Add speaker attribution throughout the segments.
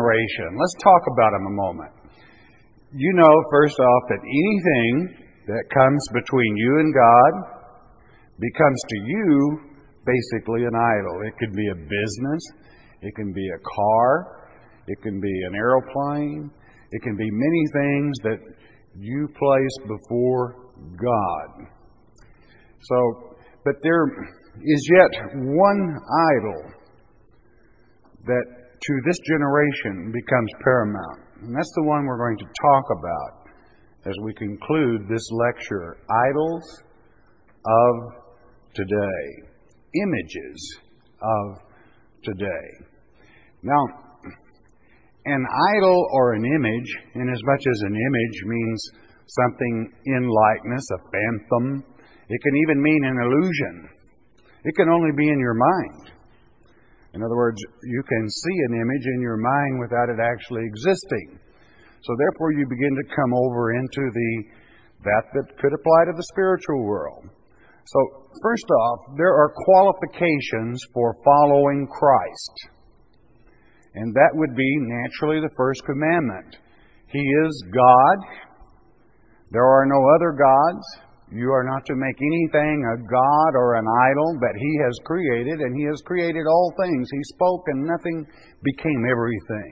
Speaker 1: generation. Let's talk about them a moment. You know, first off, that anything that comes between you and God becomes to you basically an idol. It could be a business. It can be a car. It can be an airplane. It can be many things that you place before God. So, but there is yet one idol that to this generation becomes paramount. And that's the one we're going to talk about as we conclude this lecture. Idols of today. Images of today. Now, an idol or an image, inasmuch as an image means something in likeness, a phantom, it can even mean an illusion. It can only be in your mind. In other words, you can see an image in your mind without it actually existing. So therefore you begin to come over into that could apply to the spiritual world. So first off, there are qualifications for following Christ. And that would be naturally the first commandment. He is God. There are no other gods. You are not to make anything a god or an idol that He has created, and He has created all things. He spoke and nothing became everything.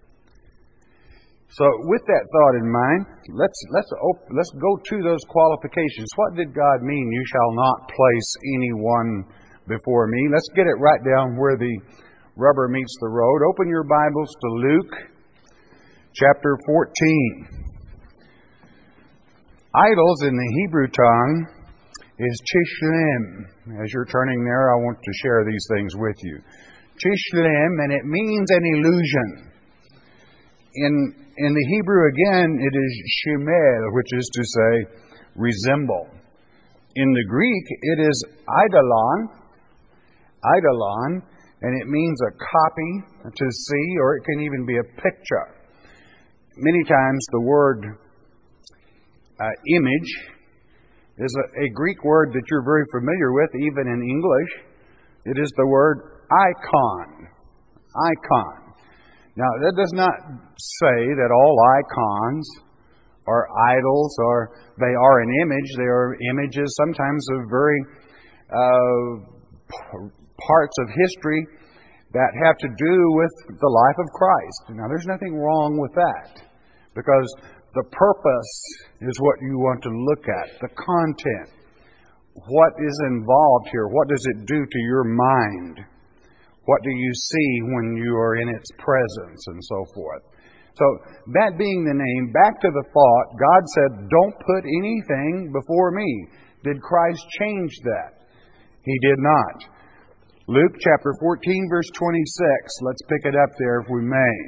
Speaker 1: So with that thought in mind, let's go to those qualifications. What did God mean, you shall not place anyone before me? Let's get it right down where the rubber meets the road. Open your Bibles to Luke chapter 14. Idols in the Hebrew tongue is Chishlem. As you're turning there, I want to share these things with you. Chishlem, and it means an illusion. In the Hebrew again, it is Shemel, which is to say, resemble. In the Greek, it is eidolon, and it means a copy, to see, or it can even be a picture. Many times the word image is a Greek word that you're very familiar with, even in English. It is the word icon. Icon. Now, that does not say that all icons are idols or they are an image. They are images sometimes of very parts of history that have to do with the life of Christ. Now, there's nothing wrong with that because the purpose is what you want to look at, the content. What is involved here? What does it do to your mind? What do you see when you are in its presence and so forth? So, that being the name, back to the thought, God said, don't put anything before me. Did Christ change that? He did not. Luke chapter 14, verse 26. Let's pick it up there if we may.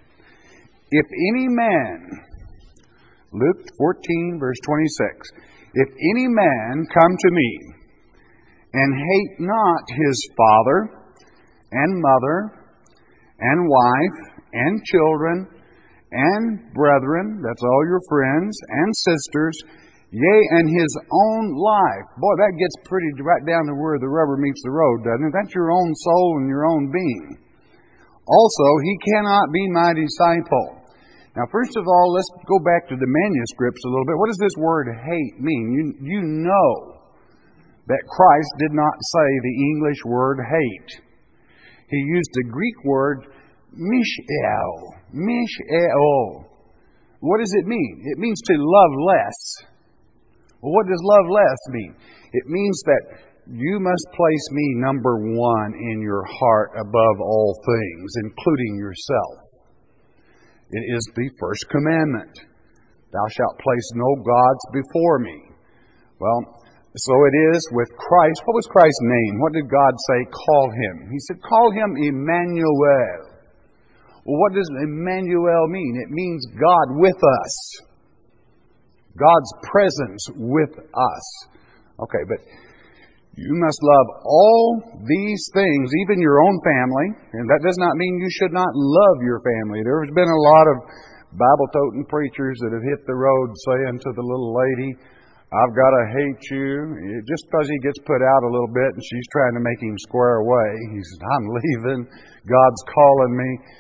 Speaker 1: If any man, Luke 14, verse 26. If any man come to me and hate not his father and mother and wife and children and brethren, that's all your friends and sisters, yea, and his own life. Boy, that gets pretty right down to where the rubber meets the road, doesn't it? That's your own soul and your own being. Also, he cannot be my disciple. Now, first of all, let's go back to the manuscripts a little bit. What does this word hate mean? You know that Christ did not say the English word hate. He used the Greek word mish'el. Mish'el. What does it mean? It means to love less. Well, what does love less mean? It means that you must place me number one in your heart above all things, including yourself. It is the first commandment. Thou shalt place no gods before me. Well, so it is with Christ. What was Christ's name? What did God say? Call Him. He said, call Him Emmanuel. Well, what does Emmanuel mean? It means God with us. God's presence with us. Okay, but you must love all these things, even your own family. And that does not mean you should not love your family. There has been a lot of Bible-toting preachers that have hit the road saying to the little lady, I've got to hate you. Just because he gets put out a little bit and she's trying to make him square away. He says, I'm leaving. God's calling me.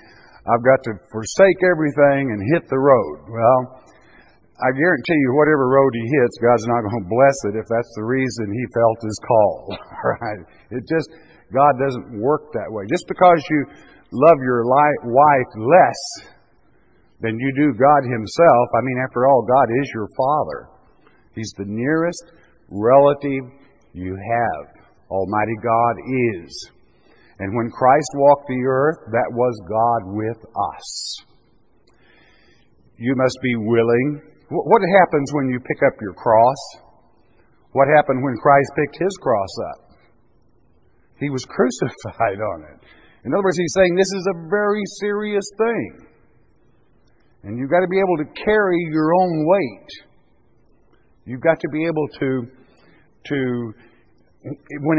Speaker 1: I've got to forsake everything and hit the road. Well, I guarantee you whatever road he hits, God's not going to bless it if that's the reason he felt his call. All right? God doesn't work that way. Just because you love your wife less than you do God himself, I mean, after all, God is your Father. He's the nearest relative you have. Almighty God is. And when Christ walked the earth, that was God with us. You must be willing. What happens when you pick up your cross? What happened when Christ picked his cross up? He was crucified on it. In other words, he's saying this is a very serious thing. And you've got to be able to carry your own weight. You've got to be able to when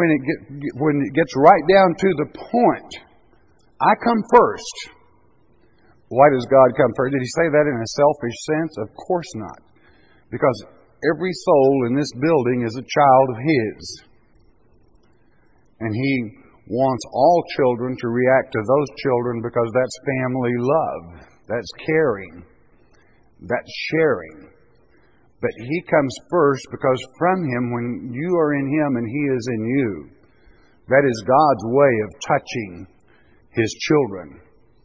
Speaker 1: it gets right down to the point, I come first. Why does God come first? Did he say that in a selfish sense? Of course not. Because every soul in this building is a child of his. And he wants all children to react to those children because that's family love. That's caring. That's sharing. But he comes first because from him, when you are in him and he is in you, that is God's way of touching his children,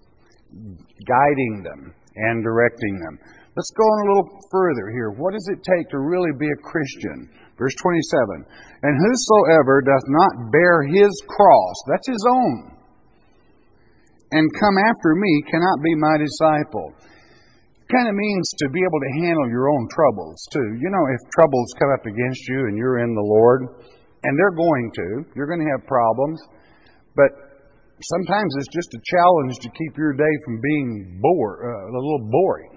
Speaker 1: guiding them and directing them. Let's go on a little further here. What does it take to really be a Christian? Verse 27. And whosoever doth not bear his cross, that's his own, and come after me cannot be my disciple. Kind of means to be able to handle your own troubles too. You know, if troubles come up against you and you're in the Lord, and you're going to have problems, but sometimes it's just a challenge to keep your day from being a little boring.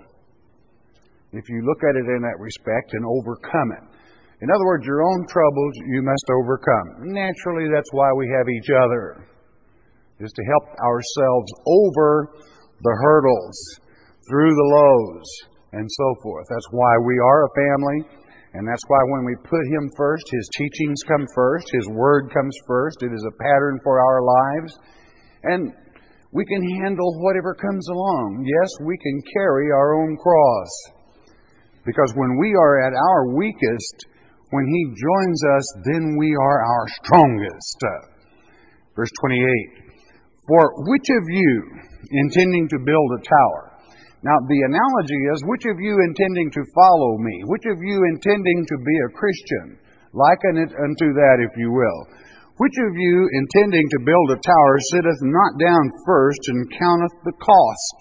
Speaker 1: If you look at it in that respect and overcome it. In other words, your own troubles you must overcome. Naturally, that's why we have each other, is to help ourselves over the hurdles, through the lows, and so forth. That's why we are a family, and that's why when we put him first, his teachings come first, his word comes first. It is a pattern for our lives, and we can handle whatever comes along. Yes, we can carry our own cross, because when we are at our weakest, when he joins us, then we are our strongest. Verse 28, for which of you, intending to build a tower? Now, the analogy is, which of you intending to follow me? Which of you intending to be a Christian? Liken it unto that, if you will. Which of you intending to build a tower sitteth not down first and counteth the cost,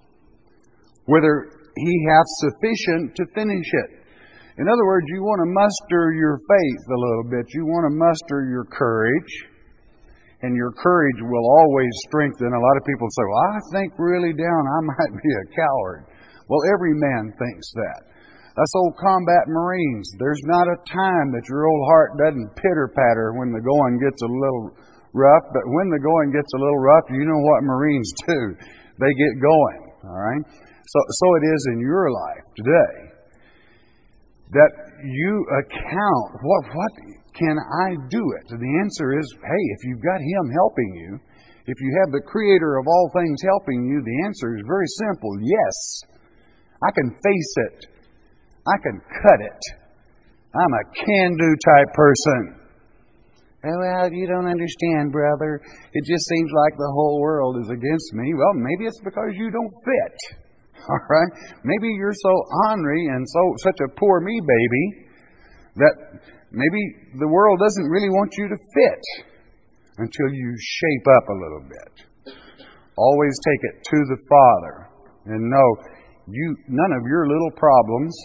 Speaker 1: whether he hath sufficient to finish it? In other words, you want to muster your faith a little bit. You want to muster your courage. And your courage will always strengthen. A lot of people say, well, I think really down I might be a coward. Well, every man thinks that. Us old combat Marines, there's not a time that your old heart doesn't pitter-patter when the going gets a little rough. But when the going gets a little rough, you know what Marines do. They get going. All right? So it is in your life today that you account what can I do it? And the answer is, hey, if you've got him helping you, if you have the Creator of all things helping you, the answer is very simple. Yes, I can face it. I can cut it. I'm a can-do type person. Well, you don't understand, brother. It just seems like the whole world is against me. Well, maybe it's because you don't fit. All right? Maybe you're so ornery and such a poor me baby that maybe the world doesn't really want you to fit until you shape up a little bit. Always take it to the Father and know none of your little problems,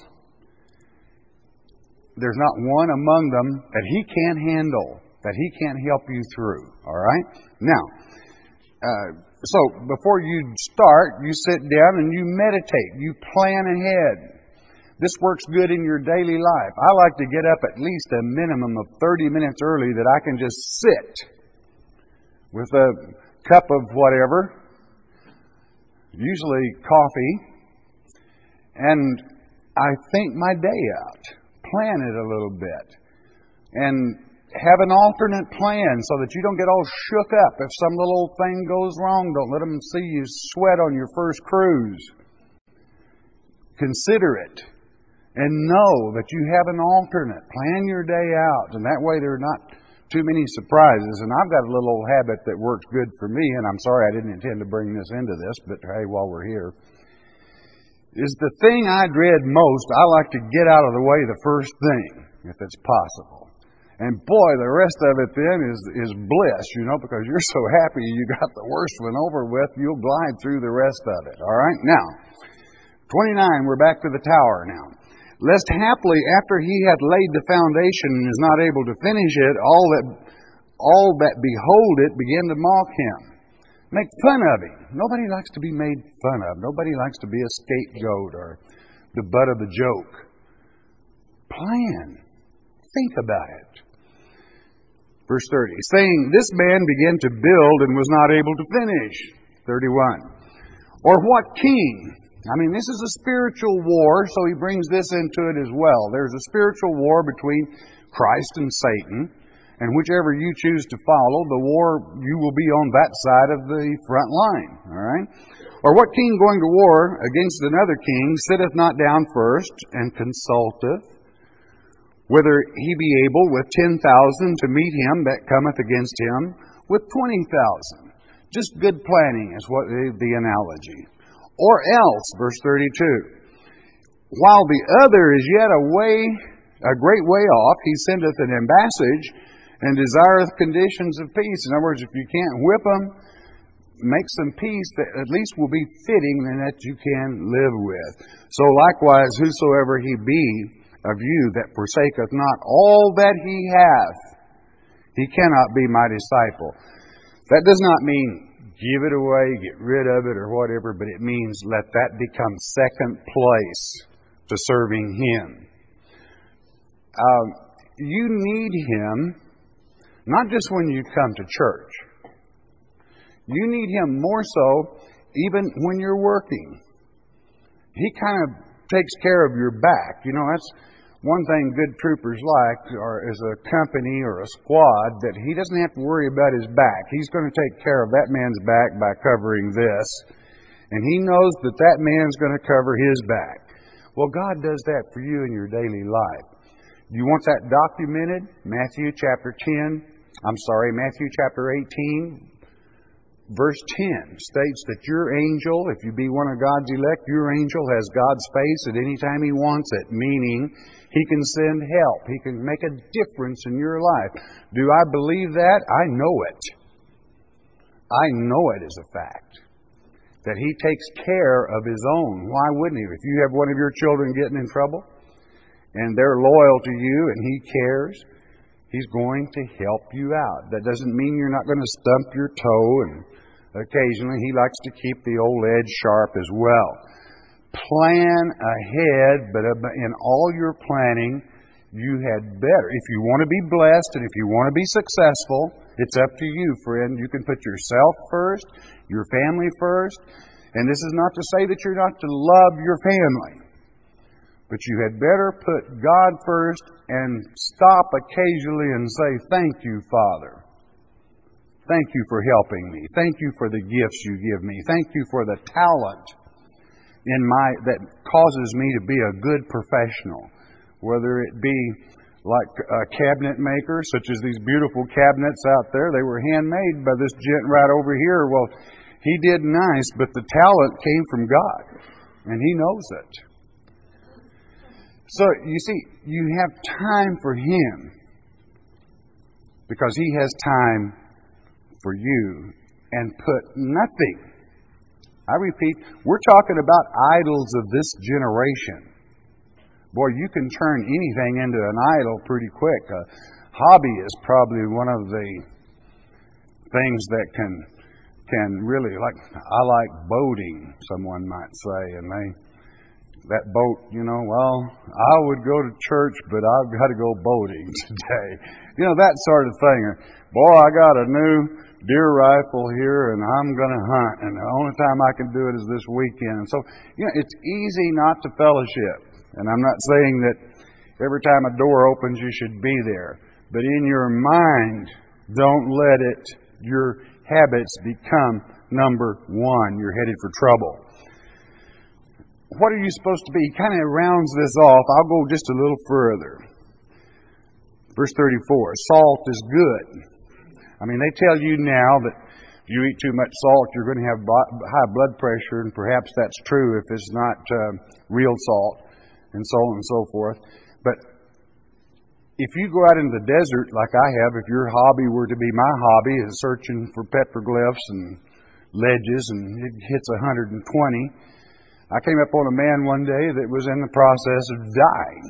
Speaker 1: there's not one among them that he can't handle, that he can't help you through. All right? Now, so before you start, you sit down and you meditate. You plan ahead. This works good in your daily life. I like to get up at least a minimum of 30 minutes early that I can just sit with a cup of whatever, usually coffee, and I think my day out. Plan it a little bit. And have an alternate plan so that you don't get all shook up. If some little thing goes wrong, don't let them see you sweat on your first cruise. Consider it and know that you have an alternate. Plan your day out, and that way there are not too many surprises. And I've got a little habit that works good for me, and I'm sorry I didn't intend to bring this into this, but hey, while we're here, is the thing I dread most, I like to get out of the way the first thing, if it's possible. And boy, the rest of it then is bliss, because you're so happy you got the worst one over with, you'll glide through the rest of it. All right? Now, 29, we're back to the tower now. Lest haply after he had laid the foundation and is not able to finish it, all that behold it begin to mock him. Make fun of him. Nobody likes to be made fun of. Nobody likes to be a scapegoat or the butt of the joke. Plan. Think about it. Verse 30, saying, this man began to build and was not able to finish. 31. Or what king? This is a spiritual war, so he brings this into it as well. There's a spiritual war between Christ and Satan, and whichever you choose to follow, the war, you will be on that side of the front line. All right? Or what king going to war against another king sitteth not down first and consulteth, whether he be able with 10,000 to meet him that cometh against him with 20,000. Just good planning is what the analogy. Or else, verse 32, while the other is yet a great way off, he sendeth an ambassage and desireth conditions of peace. In other words, if you can't whip them, make some peace that at least will be fitting and that you can live with. So likewise, whosoever he be of you that forsaketh not all that he hath, he cannot be my disciple. That does not mean give it away, get rid of it or whatever, but it means let that become second place to serving him. You need him not just when you come to church. You need him more so even when you're working. He kind of takes care of your back. That's one thing good troopers like, or as a company or a squad, that he doesn't have to worry about his back. He's going to take care of that man's back by covering this. And he knows that that man's going to cover his back. Well, God does that for you in your daily life. You want that documented? Matthew chapter 18, verse 10 states that your angel, if you be one of God's elect, your angel has God's face at any time he wants it, meaning he can send help. He can make a difference in your life. Do I believe that? I know it. I know it is a fact. That he takes care of his own. Why wouldn't he? If you have one of your children getting in trouble and they're loyal to you and he cares, he's going to help you out. That doesn't mean you're not going to stump your toe, and occasionally he likes to keep the old edge sharp as well. Plan ahead, but in all your planning, you had better. If you want to be blessed and if you want to be successful, it's up to you, friend. You can put yourself first, your family first, and this is not to say that you're not to love your family. But you had better put God first and stop occasionally and say, thank you, Father. Thank you for helping me. Thank you for the gifts you give me. Thank you for the talent that causes me to be a good professional. Whether it be like a cabinet maker, such as these beautiful cabinets out there. They were handmade by this gent right over here. Well, he did nice, but the talent came from God. And he knows it. So, you see, you have time for him because he has time for you, and put nothing. I repeat, we're talking about idols of this generation. Boy, you can turn anything into an idol pretty quick. A hobby is probably one of the things that can really, I like boating, someone might say, and that boat, I would go to church, but I've got to go boating today. That sort of thing. Boy, I got a new deer rifle here, and I'm going to hunt, and the only time I can do it is this weekend. And so, it's easy not to fellowship. And I'm not saying that every time a door opens you should be there. But in your mind, don't let your habits become number one. You're headed for trouble. What are you supposed to be? He kind of rounds this off. I'll go just a little further. Verse 34, salt is good. I mean, they tell you now that if you eat too much salt, you're going to have high blood pressure, and perhaps that's true if it's not real salt, and so on and so forth. But if you go out into the desert like I have, if your hobby were to be my hobby, is searching for petroglyphs and ledges, and it hits 120, I came up on a man one day that was in the process of dying.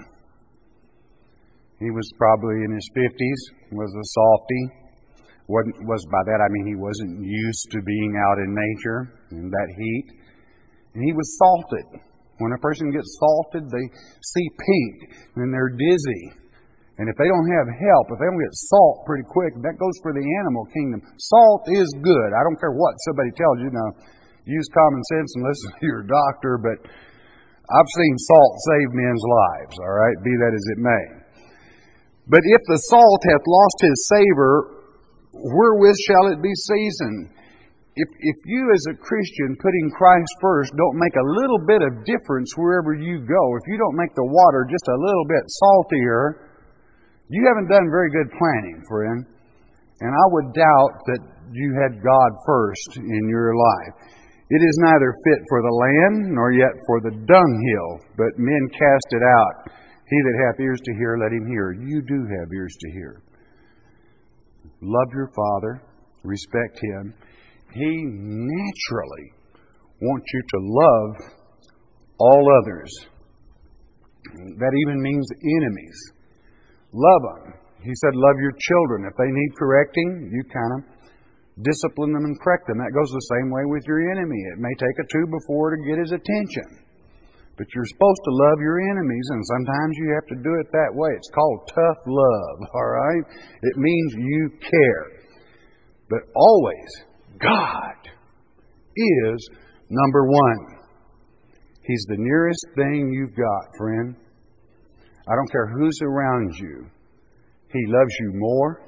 Speaker 1: He was probably in his 50s, was a softy. By that I mean he wasn't used to being out in nature in that heat. And he was salted. When a person gets salted, they see pink and they're dizzy. And if they don't have help, if they don't get salt pretty quick, that goes for the animal kingdom. Salt is good. I don't care what somebody tells you. Now, use common sense and listen to your doctor, but I've seen salt save men's lives, all right, be that as it may. But if the salt hath lost his savor, wherewith shall it be seasoned? If you as a Christian putting Christ first don't make a little bit of difference wherever you go, if you don't make the water just a little bit saltier, you haven't done very good planning, friend. And I would doubt that you had God first in your life. It is neither fit for the land, nor yet for the dunghill, but men cast it out. He that hath ears to hear, let him hear. You do have ears to hear. Love your Father. Respect Him. He naturally wants you to love all others. That even means enemies. Love them. He said, love your children. If they need correcting, you kind of discipline them and correct them. That goes the same way with your enemy. It may take a 2 before to get his attention. But you're supposed to love your enemies, and sometimes you have to do it that way. It's called tough love, all right? It means you care. But always, God is number one. He's the nearest thing you've got, friend. I don't care who's around you. He loves you more.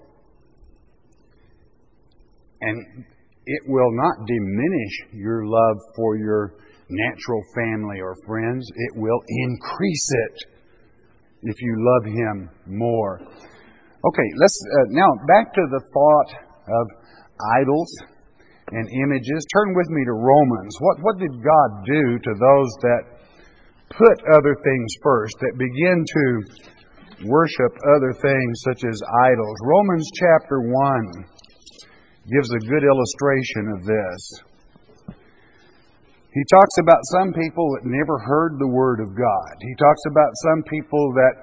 Speaker 1: And it will not diminish your love for your natural family or friends. It will increase it if you love Him more. Okay, let's now back to the thought of idols and images. Turn with me to Romans. What did God do to those that put other things first, that begin to worship other things such as idols? Romans chapter 1 gives a good illustration of this. He talks about some people that never heard the Word of God. He talks about some people that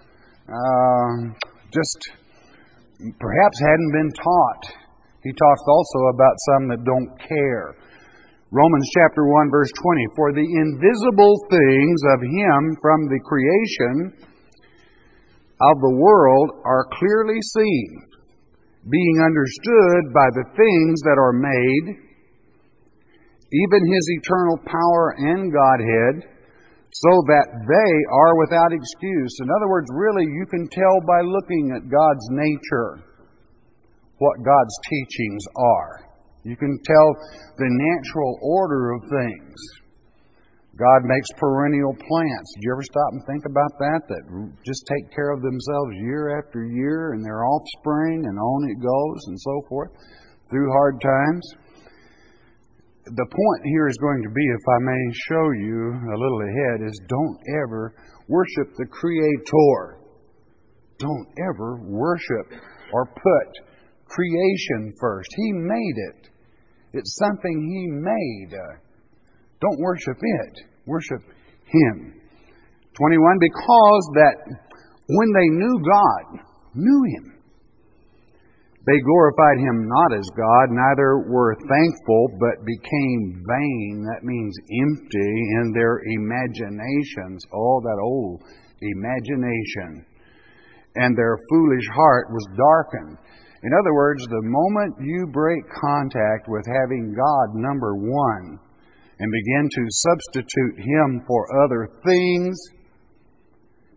Speaker 1: just perhaps hadn't been taught. He talks also about some that don't care. Romans chapter 1 verse 20, for the invisible things of Him from the creation of the world are clearly seen, being understood by the things that are made, even His eternal power and Godhead, so that they are without excuse. In other words, really, you can tell by looking at God's nature what God's teachings are. You can tell the natural order of things. God makes perennial plants. Did you ever stop and think about that? That just take care of themselves year after year, and their offspring, and on it goes, and so forth, through hard times. The point here is going to be, if I may show you a little ahead, is don't ever worship the Creator. Don't ever worship or put creation first. He made it. It's something He made. Don't worship it. Worship Him. 21, because that when they knew Him, they glorified Him not as God, neither were thankful, but became vain. That means empty in their imaginations. Oh, that old imagination. And their foolish heart was darkened. In other words, the moment you break contact with having God number one and begin to substitute Him for other things,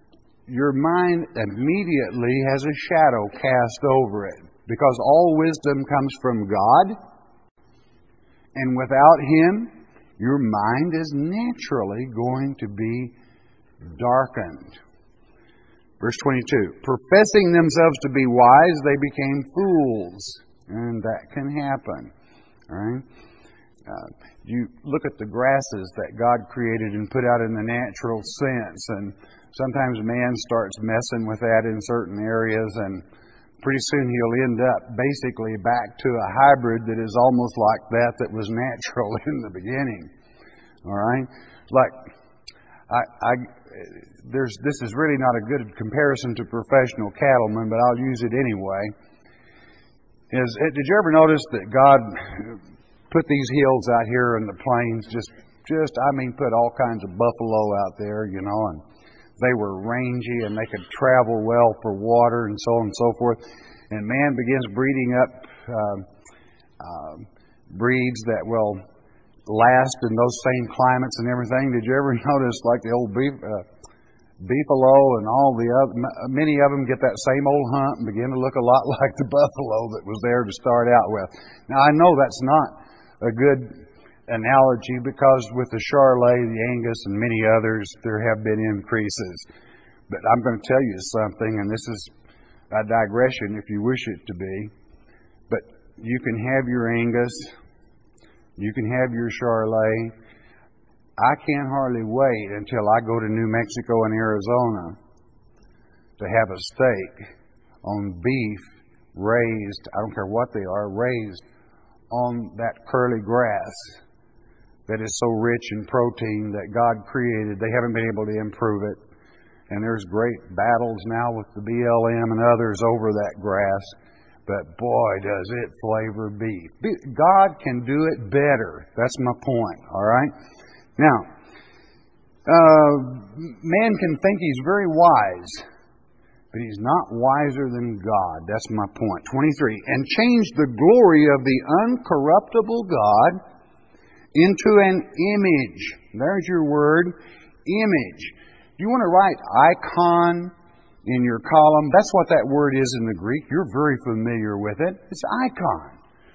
Speaker 1: your mind immediately has a shadow cast over it, because all wisdom comes from God, and without Him, your mind is naturally going to be darkened. Verse 22, professing themselves to be wise, they became fools. And that can happen. All right? You look at the grasses that God created and put out in the natural sense, and sometimes man starts messing with that in certain areas, and pretty soon he'll end up basically back to a hybrid that is almost like that was natural in the beginning. All right? Like, this is really not a good comparison to professional cattlemen, but I'll use it anyway. Did you ever notice that God put these hills out here in the plains, put all kinds of buffalo out there, and they were rangy and they could travel well for water and so on and so forth. And man begins breeding up breeds that will last in those same climates and everything. Did you ever notice, like the old beefalo and all the other, many of them get that same old hump and begin to look a lot like the buffalo that was there to start out with? Now, I know that's not a good analogy, because with the Charolais, the Angus, and many others, there have been increases. But I'm going to tell you something, and this is a digression if you wish it to be, but you can have your Angus, you can have your Charolais. I can't hardly wait until I go to New Mexico and Arizona to have a steak on beef raised, I don't care what they are, raised on that curly grass that is so rich in protein that God created. They haven't been able to improve it. And there's great battles now with the BLM and others over that grass. But boy, does it flavor beef. God can do it better. That's my point, all right? Now, man can think he's very wise, but he's not wiser than God. That's my point. 23. And change the glory of the uncorruptible God into an image. There's your word, image. Do you want to write icon in your column? That's what that word is in the Greek. You're very familiar with it. It's icon.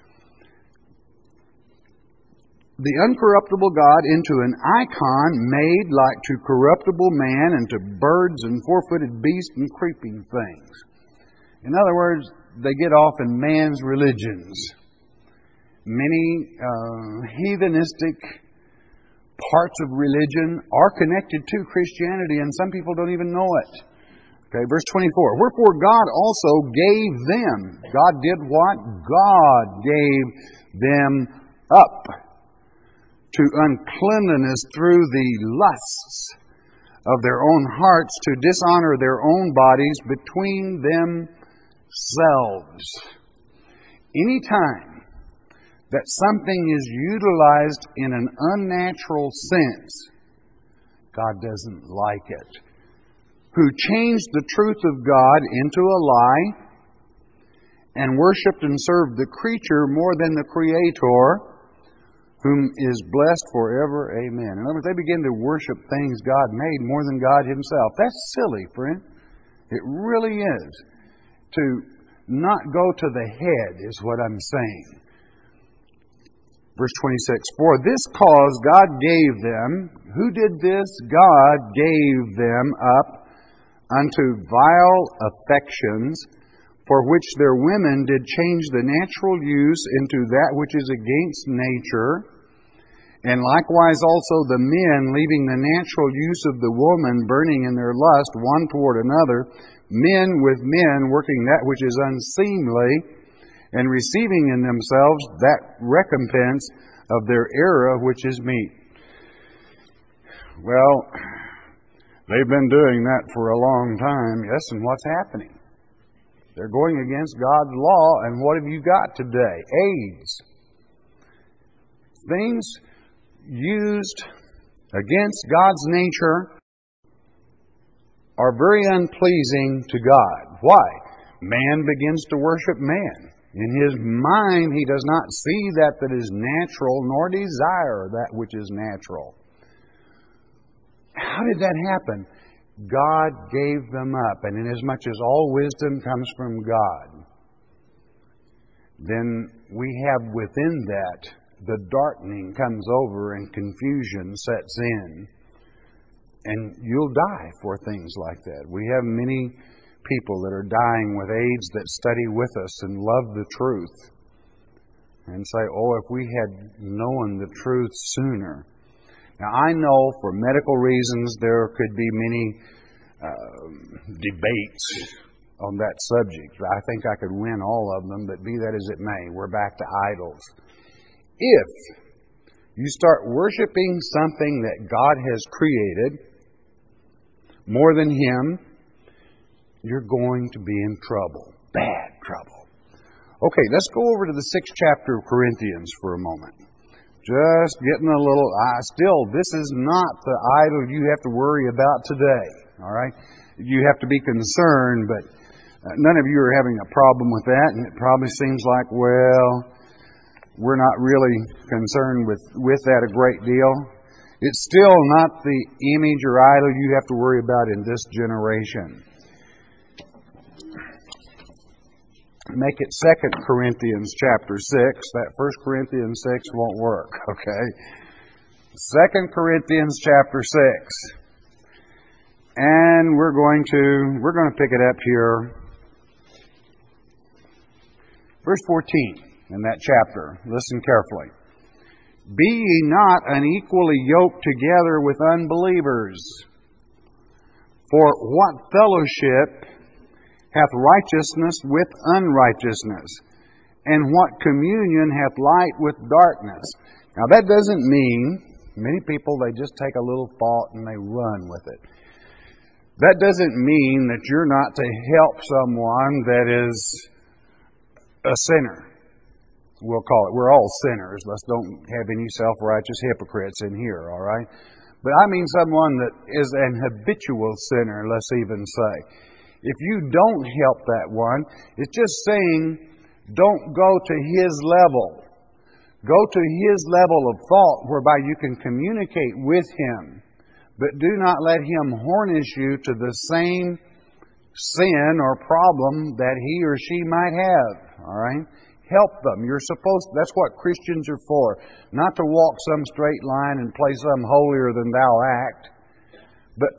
Speaker 1: The uncorruptible God into an icon made like to corruptible man and to birds and four-footed beasts and creeping things. In other words, they get off in man's religions. Many heathenistic parts of religion are connected to Christianity, and some people don't even know it. Okay, verse 24. Wherefore God also gave them. God did what? God gave them up to uncleanness through the lusts of their own hearts, to dishonor their own bodies between themselves. Anytime that something is utilized in an unnatural sense, God doesn't like it. Who changed the truth of God into a lie and worshipped and served the creature more than the Creator, whom is blessed forever. Amen. In other words, they begin to worship things God made more than God Himself. That's silly, friend. It really is. To not go to the head is what I'm saying. Verse 26. For this cause God gave them. Who did this? God gave them up unto vile affections, for which their women did change the natural use into that which is against nature. And likewise also the men, leaving the natural use of the woman, burning in their lust one toward another, men with men, working that which is unseemly, and receiving in themselves that recompense of their error which is meet. Well, they've been doing that for a long time. Yes, and what's happening? They're going against God's law, and what have you got today? AIDS. Things used against God's nature are very unpleasing to God. Why? Man begins to worship man. In his mind, he does not see that is natural, nor desire that which is natural. How did that happen? God gave them up. And inasmuch as all wisdom comes from God, then we have within that the darkening comes over and confusion sets in. And you'll die for things like that. We have many people that are dying with AIDS that study with us and love the truth and say, oh, if we had known the truth sooner. Now, I know for medical reasons there could be many debates on that subject. I think I could win all of them, but be that as it may, we're back to idols. If you start worshiping something that God has created more than Him, you're going to be in trouble. Bad trouble. Okay, let's go over to the 6th chapter of Corinthians for a moment. Just getting a little... Still, this is not the idol you have to worry about today. All right? You have to be concerned, but none of you are having a problem with that, and it probably seems like, well, we're not really concerned with that a great deal. It's still not the image or idol you have to worry about in this generation. Make it 2 Corinthians chapter 6. That 1 Corinthians 6 won't work, okay? 2 Corinthians chapter 6. And we're going to pick it up here. Verse 14 in that chapter. Listen carefully. Be ye not unequally yoked together with unbelievers. For what fellowship hath righteousness with unrighteousness? And what communion hath light with darkness? Now that doesn't mean, many people, they just take a little thought and they run with it. That doesn't mean that you're not to help someone that is a sinner. We'll call it. We're all sinners. Let's don't have any self-righteous hypocrites in here, all right? But I mean someone that is an habitual sinner, let's even say. If you don't help that one, it's just saying don't go to his level. Go to his level of thought whereby you can communicate with him. But do not let him harness you to the same sin or problem that he or she might have, all right? Help them. That's what Christians are for. Not to walk some straight line and play some holier than thou act. But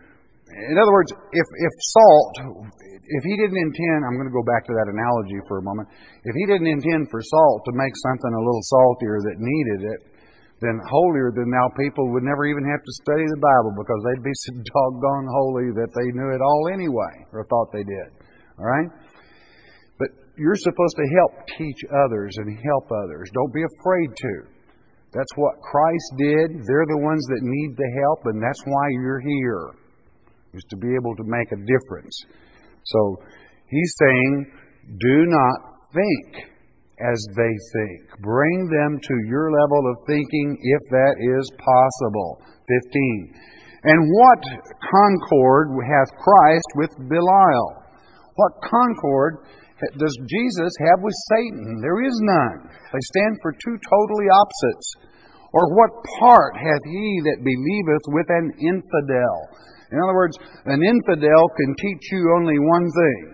Speaker 1: in other words, if salt, if he didn't intend, I'm going to go back to that analogy for a moment. If he didn't intend for salt to make something a little saltier that needed it, then holier than thou people would never even have to study the Bible because they'd be so doggone holy that they knew it all anyway, or thought they did. All right? But you're supposed to help teach others and help others. Don't be afraid to. That's what Christ did. They're the ones that need the help, and that's why you're here, is to be able to make a difference. So he's saying, do not think as they think. Bring them to your level of thinking if that is possible. 15. And what concord hath Christ with Belial? What concord does Jesus have with Satan? There is none. They stand for two totally opposites. Or what part hath he that believeth with an infidel? In other words, an infidel can teach you only one thing.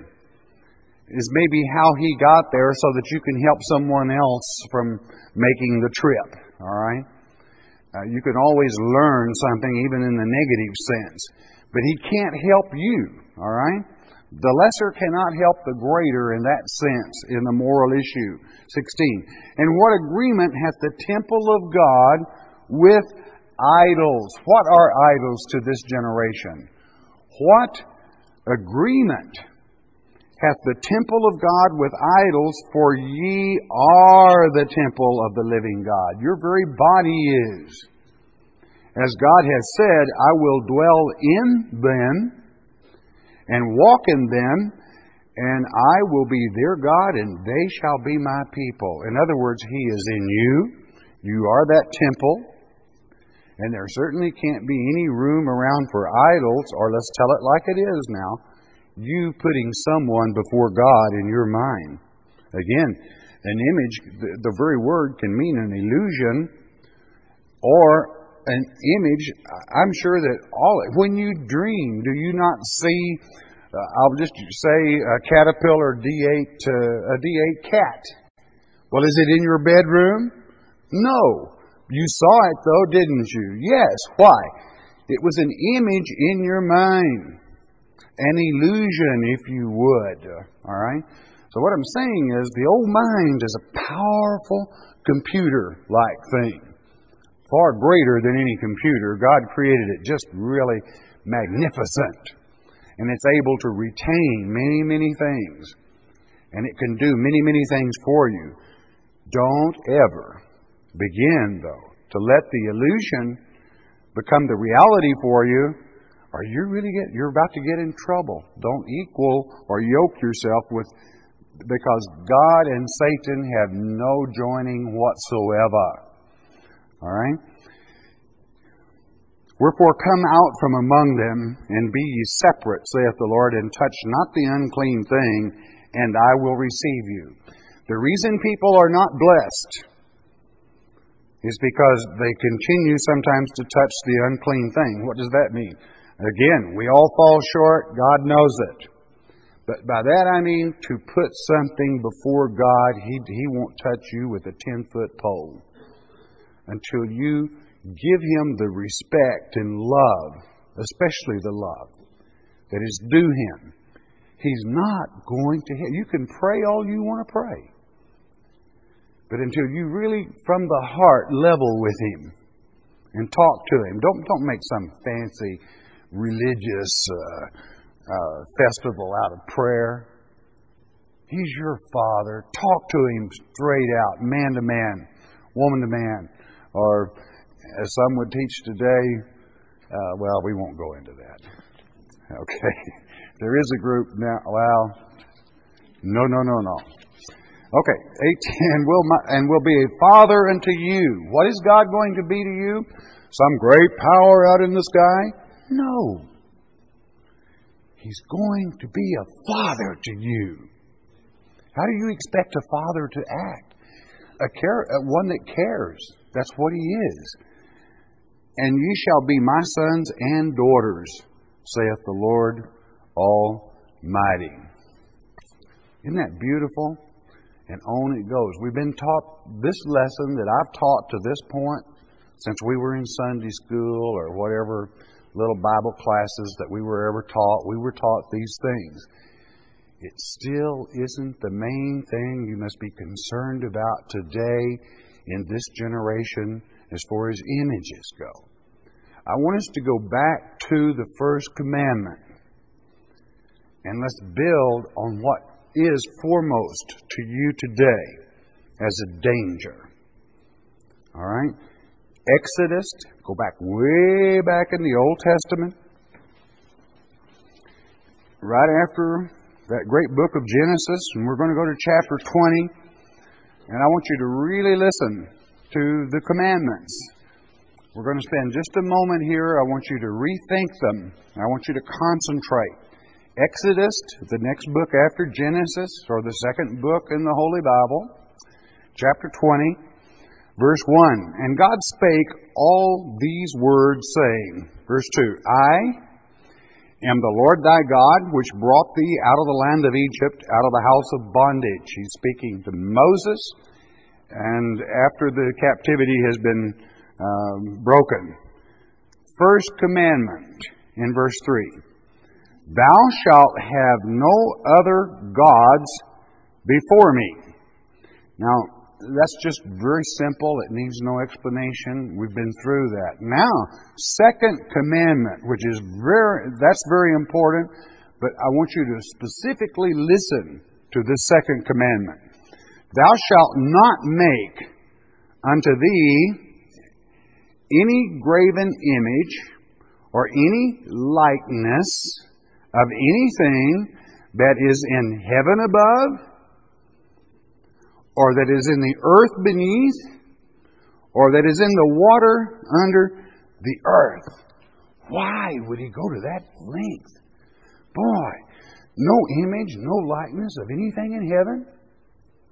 Speaker 1: Is maybe how he got there so that you can help someone else from making the trip. All right? You can always learn something even in the negative sense. But he can't help you. All right? The lesser cannot help the greater in that sense in the moral issue. 16. And what agreement hath the temple of God with idols? What are idols to this generation? What agreement hath the temple of God with idols? For ye are the temple of the living God. Your very body is. As God has said, I will dwell in them and walk in them, and I will be their God, and they shall be my people. In other words, He is in you. You are that temple. And there certainly can't be any room around for idols, or let's tell it like it is now, you putting someone before God in your mind. Again, an image, the very word can mean an illusion or an image, I'm sure that when you dream, do you not see, I'll just say a caterpillar D8, a D8 cat? Well, is it in your bedroom? No. You saw it though, didn't you? Yes. Why? It was an image in your mind. An illusion, if you would. All right? So what I'm saying is the old mind is a powerful computer-like thing. Far greater than any computer. God created it just really magnificent. And it's able to retain many, many things. And it can do many, many things for you. Don't ever begin, though, to let the illusion become the reality for you, or you're about to get in trouble. Don't equal or yoke yourself with, because God and Satan have no joining whatsoever. All right? Wherefore come out from among them, and be ye separate, saith the Lord, and touch not the unclean thing, and I will receive you. The reason people are not blessed is because they continue sometimes to touch the unclean thing. What does that mean? Again, we all fall short. God knows it. But by that I mean to put something before God. He won't touch you with a 10-foot pole until you give Him the respect and love, especially the love that is due Him. He's not going to hit. You can pray all you want to pray. But until you really, from the heart, level with Him and talk to Him. Don't make some fancy religious festival out of prayer. He's your Father. Talk to Him straight out, man to man, woman to man. Or, as some would teach today, well, we won't go into that. Okay. There is a group now, well, no. Okay, 18, and will be a father unto you. What is God going to be to you? Some great power out in the sky? No. He's going to be a father to you. How do you expect a father to act? One that cares. That's what He is. And ye shall be my sons and daughters, saith the Lord Almighty. Isn't that beautiful? And on it goes. We've been taught this lesson that I've taught to this point since we were in Sunday school or whatever little Bible classes that we were ever taught. We were taught these things. It still isn't the main thing you must be concerned about today in this generation as far as images go. I want us to go back to the first commandment. And let's build on what is foremost to you today as a danger. All right? Exodus, go back way back in the Old Testament. Right after that great book of Genesis, and we're going to go to chapter 20. And I want you to really listen to the commandments. We're going to spend just a moment here. I want you to rethink them. I want you to concentrate. Exodus, the next book after Genesis, or the second book in the Holy Bible, chapter 20, verse 1. And God spake all these words, saying, verse 2, I am the Lord thy God, which brought thee out of the land of Egypt, out of the house of bondage. He's speaking to Moses, and after the captivity has been broken. First commandment in verse 3. Thou shalt have no other gods before me. Now, that's just very simple. It needs no explanation. We've been through that. Now, second commandment, which is that's very important, but I want you to specifically listen to this second commandment. Thou shalt not make unto thee any graven image or any likeness of anything that is in heaven above, or that is in the earth beneath, or that is in the water under the earth. Why would he go to that length? Boy, no image, no likeness of anything in heaven,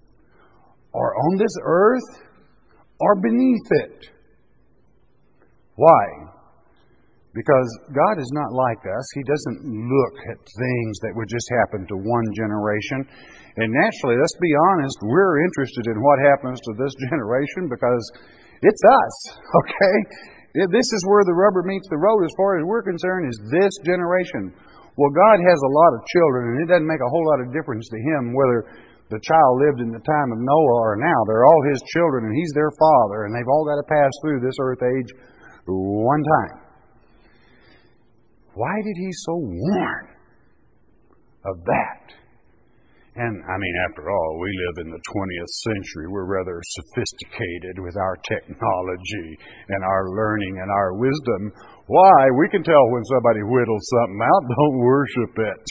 Speaker 1: or on this earth, or beneath it. Why? Because God is not like us. He doesn't look at things that would just happen to one generation. And naturally, let's be honest, we're interested in what happens to this generation because it's us, okay? This is where the rubber meets the road as far as we're concerned, is this generation. Well, God has a lot of children, and it doesn't make a whole lot of difference to Him whether the child lived in the time of Noah or now. They're all His children, and He's their Father, and they've all got to pass through this earth age one time. Why did He so warn of that? And, after all, we live in the 20th century. We're rather sophisticated with our technology and our learning and our wisdom. Why? We can tell when somebody whittles something out. Don't worship it.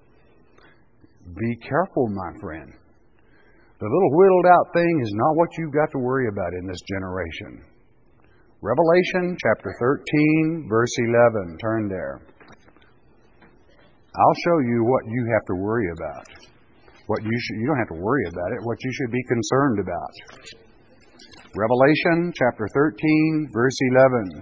Speaker 1: Be careful, my friend. The little whittled out thing is not what you've got to worry about in this generation. Revelation chapter 13, verse 11. Turn there. I'll show you what you have to worry about. You don't have to worry about it. What you should be concerned about. Revelation chapter 13, verse 11.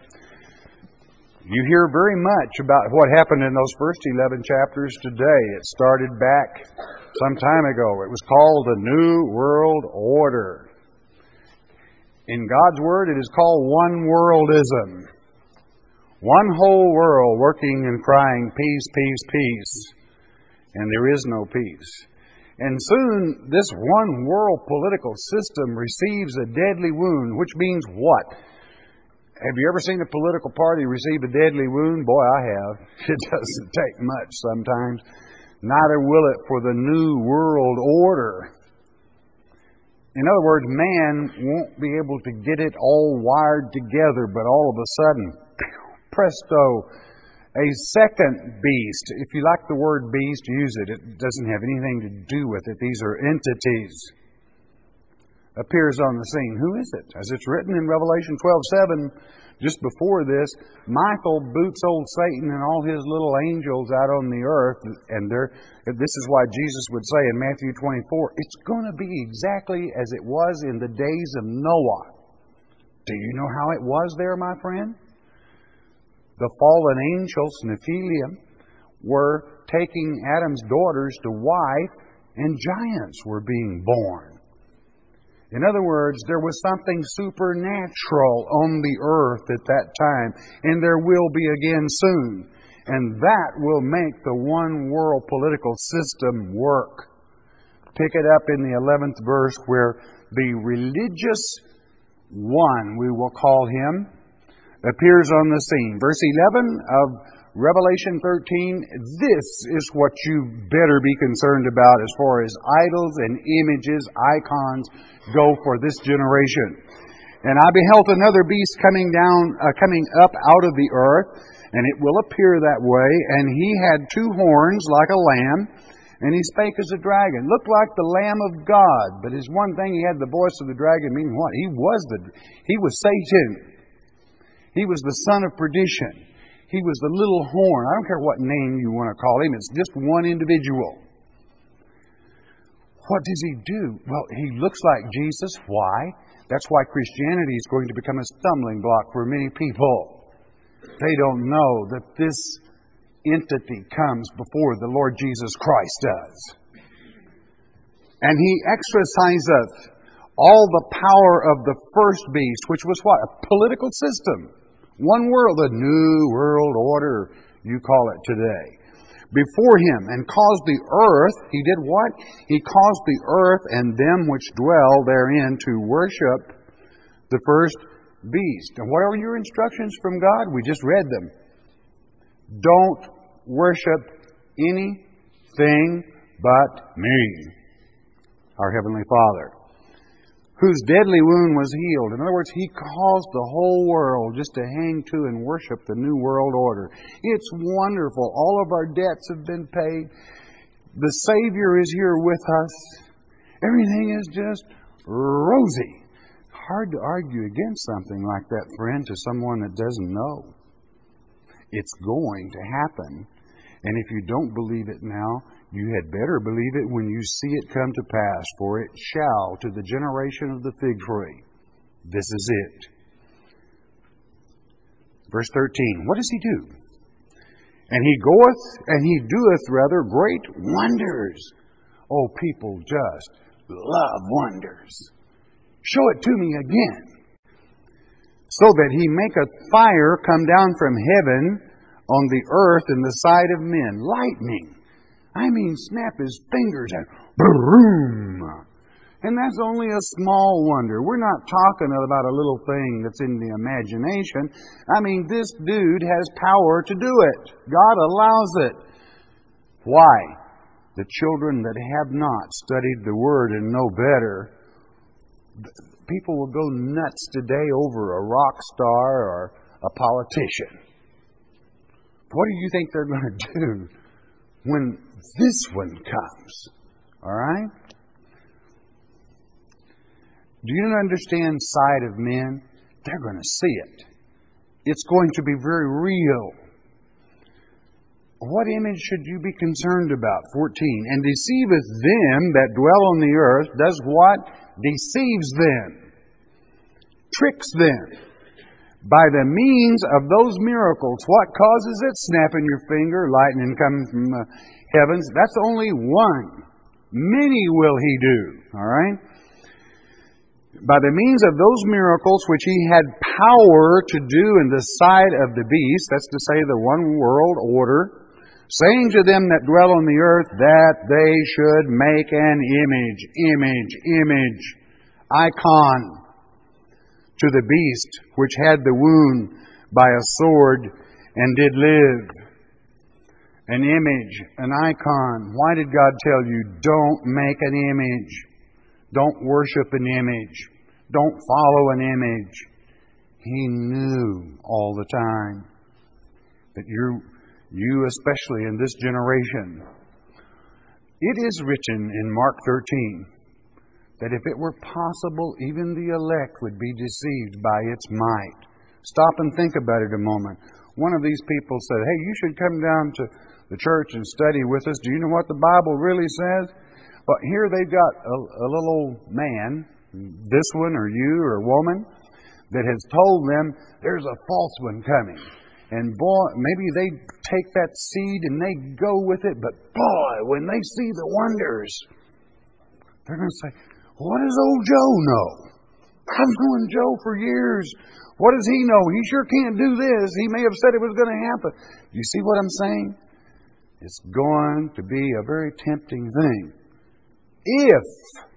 Speaker 1: You hear very much about what happened in those first 11 chapters today. It started back some time ago. It was called the New World Order. In God's Word, it is called one worldism. One whole world working and crying, peace, peace, peace. And there is no peace. And soon, this one world political system receives a deadly wound, which means what? Have you ever seen a political party receive a deadly wound? Boy, I have. It doesn't take much sometimes. Neither will it for the New World Order. In other words, man won't be able to get it all wired together, but all of a sudden, presto, a second beast. If you like the word beast, use it. It doesn't have anything to do with it. These are entities. Appears on the scene. Who is it? As it's written in Revelation 12:7, just before this, Michael boots old Satan and all his little angels out on the earth. And this is why Jesus would say in Matthew 24, it's going to be exactly as it was in the days of Noah. Do you know how it was there, my friend? The fallen angels, Nephilim, were taking Adam's daughters to wife, and giants were being born. In other words, there was something supernatural on the earth at that time, and there will be again soon. And that will make the one world political system work. Pick it up in the 11th verse where the religious one, we will call him, appears on the scene. Verse 11 of Revelation 13, this is what you better be concerned about as far as idols and images, icons go for this generation. And I beheld another beast coming up out of the earth, and it will appear that way. And he had two horns like a lamb, and he spake as a dragon. Looked like the Lamb of God, but his one thing, he had the voice of the dragon, meaning what? He was Satan. He was the son of perdition. He was the little horn. I don't care what name you want to call him. It's just one individual. What does he do? Well, he looks like Jesus. Why? That's why Christianity is going to become a stumbling block for many people. They don't know that this entity comes before the Lord Jesus Christ does. And he exerciseth all the power of the first beast, which was what? A political system. One world, the New World Order, you call it today. Before him, and caused the earth, he did what? He caused the earth and them which dwell therein to worship the first beast. And what are your instructions from God? We just read them. Don't worship anything but me, our Heavenly Father, whose deadly wound was healed. In other words, he caused the whole world just to hang to and worship the New World Order. It's wonderful. All of our debts have been paid. The Savior is here with us. Everything is just rosy. Hard to argue against something like that, friend, to someone that doesn't know. It's going to happen. And if you don't believe it now, you had better believe it when you see it come to pass, for it shall to the generation of the fig tree. This is it. Verse 13, what does He do? And He goeth, and He doeth rather great wonders. Oh, people just love wonders. Show it to me again. So that He maketh fire come down from heaven on the earth in the sight of men. Lightning. I mean, snap His fingers and boom. And that's only a small wonder. We're not talking about a little thing that's in the imagination. I mean, this dude has power to do it. God allows it. Why? The children that have not studied the Word and know better, people will go nuts today over a rock star or a politician. What do you think they're going to do when this one comes? All right? Do you understand sight of men? They're going to see it. It's going to be very real. What image should you be concerned about? 14. And deceiveth them that dwell on the earth. Does what? Deceives them. Tricks them. By the means of those miracles. What causes it? Snapping your finger, lightning coming from the heavens. That's only one. Many will He do. All right? By the means of those miracles which He had power to do in the sight of the beast, that's to say the one world order, saying to them that dwell on the earth that they should make an image, icon, to the beast which had the wound by a sword and did live. An image, an icon. Why did God tell you, don't make an image? Don't worship an image. Don't follow an image. He knew all the time that you especially in this generation, it is written in Mark 13 that if it were possible, even the elect would be deceived by its might. Stop and think about it a moment. One of these people said, hey, you should come down to the church and study with us. Do you know what the Bible really says? But here they've got a little old man, this one or you or woman, that has told them there's a false one coming. And boy, maybe they take that seed and they go with it, but boy, when they see the wonders, they're going to say, what does old Joe know? I've known Joe for years. What does he know? He sure can't do this. He may have said it was going to happen. You see what I'm saying? It's going to be a very tempting thing. If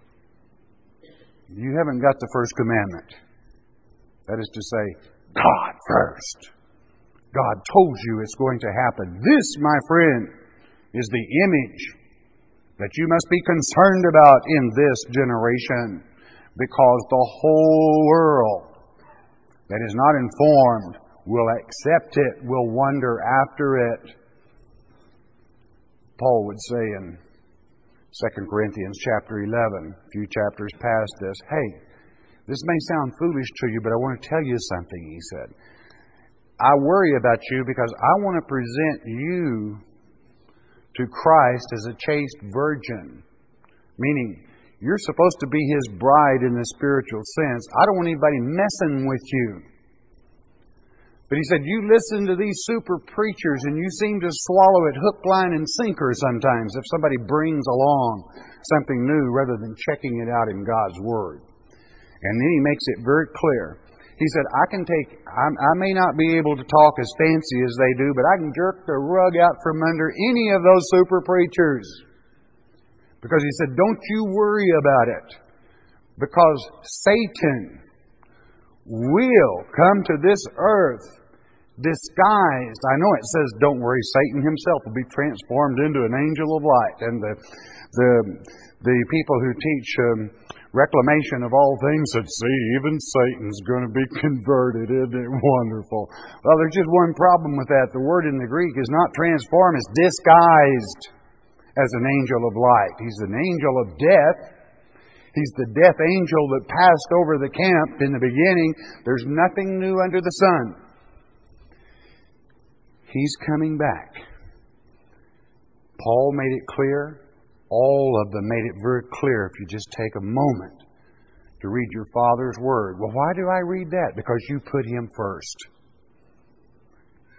Speaker 1: you haven't got the first commandment, that is to say, God first. God told you it's going to happen. This, my friend, is the image that you must be concerned about in this generation, because the whole world that is not informed will accept it, will wonder after it. Paul would say in 2 Corinthians chapter 11, a few chapters past this, hey, this may sound foolish to you, but I want to tell you something, he said. I worry about you because I want to present you to Christ as a chaste virgin. Meaning, you're supposed to be His bride in the spiritual sense. I don't want anybody messing with you. But he said, you listen to these super preachers and you seem to swallow it hook, line, and sinker sometimes if somebody brings along something new rather than checking it out in God's Word. And then he makes it very clear. He said, I may not be able to talk as fancy as they do, but I can jerk the rug out from under any of those super preachers. Because he said, don't you worry about it. Because Satan will come to this earth disguised. I know it says, don't worry, Satan himself will be transformed into an angel of light. And the people who teach reclamation of all things said, see, even Satan's going to be converted. Isn't it wonderful? Well, there's just one problem with that. The word in the Greek is not transformed, it's disguised as an angel of light. He's an angel of death. He's the death angel that passed over the camp in the beginning. There's nothing new under the sun. He's coming back. Paul made it clear. All of them made it very clear if you just take a moment to read your Father's Word. Well, why do I read that? Because you put Him first.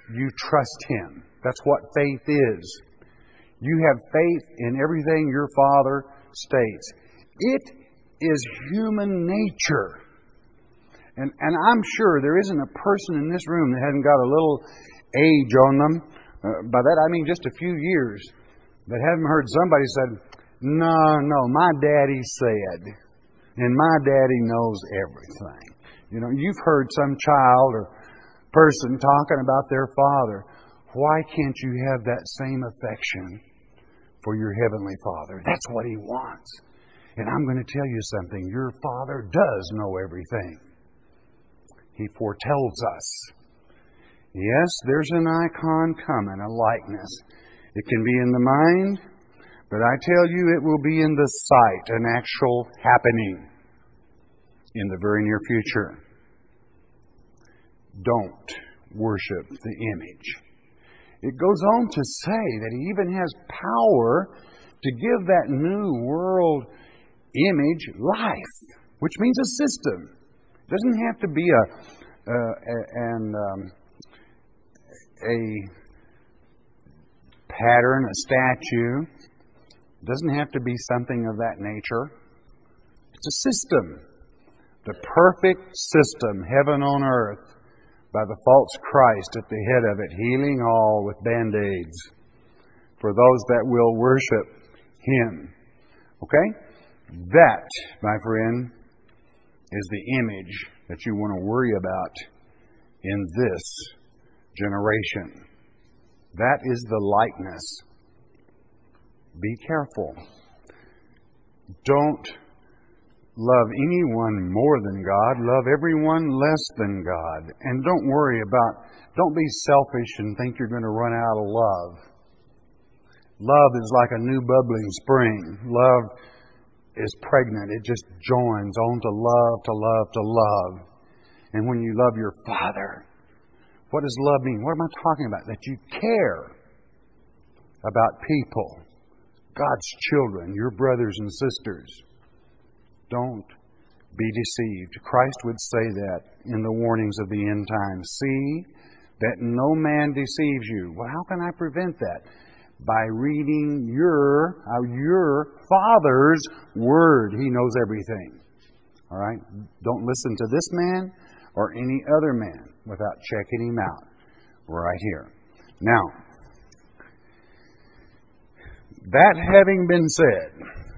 Speaker 1: You trust Him. That's what faith is. You have faith in everything your Father states. It is human nature. And I'm sure there isn't a person in this room that hasn't got a little age on them. By that I mean just a few years. That haven't heard somebody said, no, my daddy said. And my daddy knows everything. You know, you've heard some child or person talking about their father. Why can't you have that same affection for your Heavenly Father? That's what He wants. And I'm going to tell you something. Your Father does know everything. He foretells us. Yes, there's an icon coming, a likeness. It can be in the mind, but I tell you it will be in the sight, an actual happening in the very near future. Don't worship the image. It goes on to say that He even has power to give that new world image life, which means a system. It doesn't have to be a pattern, a statue. It doesn't have to be something of that nature. It's a system. The perfect system, heaven on earth, by the false Christ at the head of it, healing all with band-aids for those that will worship Him. Okay? That, my friend, is the image that you want to worry about in this generation. That is the likeness. Be careful. Don't love anyone more than God. Love everyone less than God. And don't be selfish and think you're going to run out of love. Love is like a new bubbling spring. Love is pregnant. It just joins on to love, to love, to love. And when you love your Father, what does love mean? What am I talking about? That you care about people, God's children, your brothers and sisters. Don't be deceived. Christ would say that in the warnings of the end times. See that no man deceives you. Well, how can I prevent that? By reading your Father's Word. He knows everything. All right? Don't listen to this man or any other man without checking him out right here. Now, that having been said,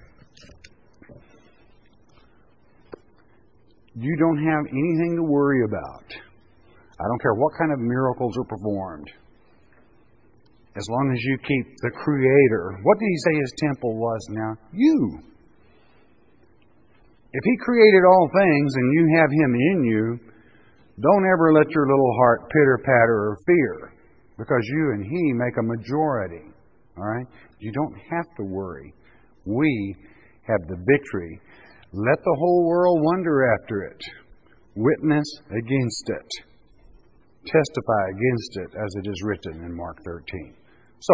Speaker 1: you don't have anything to worry about. I don't care what kind of miracles are performed. As long as you keep the Creator. What did He say His temple was now? You. If He created all things and you have Him in you, don't ever let your little heart pitter-patter or fear, because you and He make a majority. All right? You don't have to worry. We have the victory. Let the whole world wonder after it. Witness against it. Testify against it, as it is written in Mark 13. So,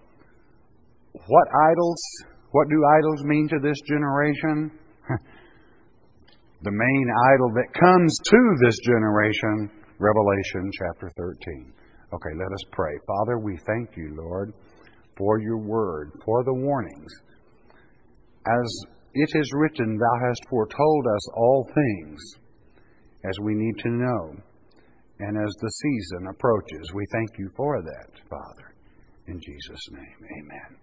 Speaker 1: what do idols mean to this generation? The main idol that comes to this generation, Revelation chapter 13. Okay, let us pray. Father, we thank you, Lord, for your word, for the warnings. As it is written, thou hast foretold us all things as we need to know. And as the season approaches, we thank you for that, Father. In Jesus' name, amen.